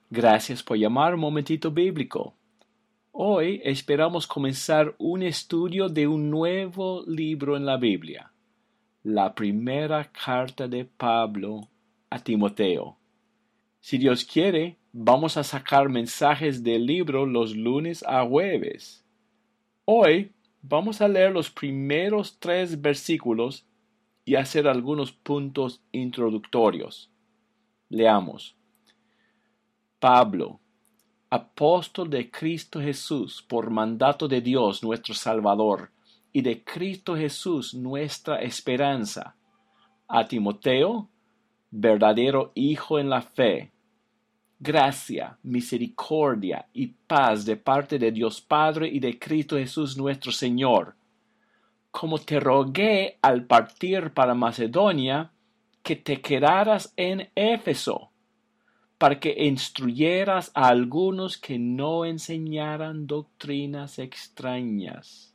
Gracias por llamar Momentito Bíblico. Hoy esperamos comenzar un estudio de un nuevo libro en la Biblia, la primera carta de Pablo a Timoteo. Si Dios quiere, vamos a sacar mensajes del libro los lunes a jueves. Hoy vamos a leer los primeros 3 versículos y hacer algunos puntos introductorios. Leamos. Pablo, apóstol de Cristo Jesús, por mandato de Dios nuestro Salvador, y de Cristo Jesús nuestra esperanza, a Timoteo, verdadero hijo en la fe, gracia, misericordia y paz de parte de Dios Padre y de Cristo Jesús nuestro Señor. Como te rogué al partir para Macedonia, que te quedaras en Éfeso, para que instruyeras a algunos que no enseñaran doctrinas extrañas.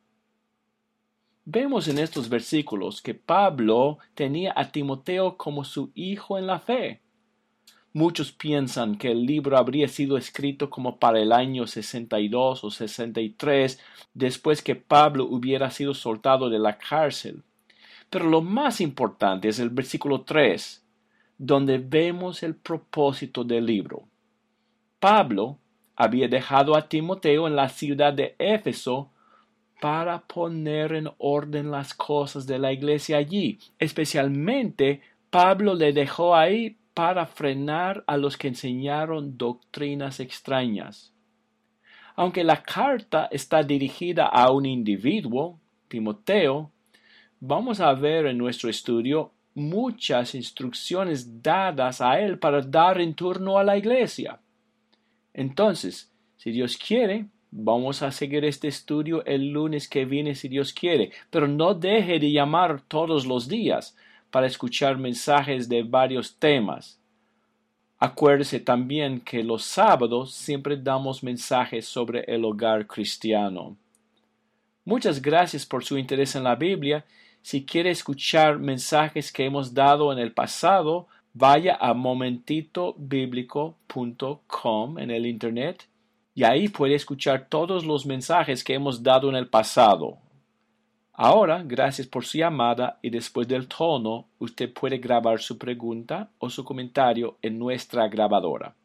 Vemos en estos versículos que Pablo tenía a Timoteo como su hijo en la fe. Muchos piensan que el libro habría sido escrito como para el año 62 o 63, después que Pablo hubiera sido soltado de la cárcel. Pero lo más importante es el versículo 3, donde vemos el propósito del libro. Pablo había dejado a Timoteo en la ciudad de Éfeso para poner en orden las cosas de la iglesia allí. Especialmente, Pablo le dejó ahí para frenar a los que enseñaron doctrinas extrañas. Aunque la carta está dirigida a un individuo, Timoteo, vamos a ver en nuestro estudio muchas instrucciones dadas a él para dar en turno a la iglesia. Entonces, si Dios quiere, vamos a seguir este estudio el lunes que viene si Dios quiere, pero no deje de llamar todos los días para escuchar mensajes de varios temas. Acuérdese también que los sábados siempre damos mensajes sobre el hogar cristiano. Muchas gracias por su interés en la Biblia. Si quiere escuchar mensajes que hemos dado en el pasado, vaya a momentitobiblico.com en el internet y ahí puede escuchar todos los mensajes que hemos dado en el pasado. Ahora, gracias por su llamada y después del tono, usted puede grabar su pregunta o su comentario en nuestra grabadora.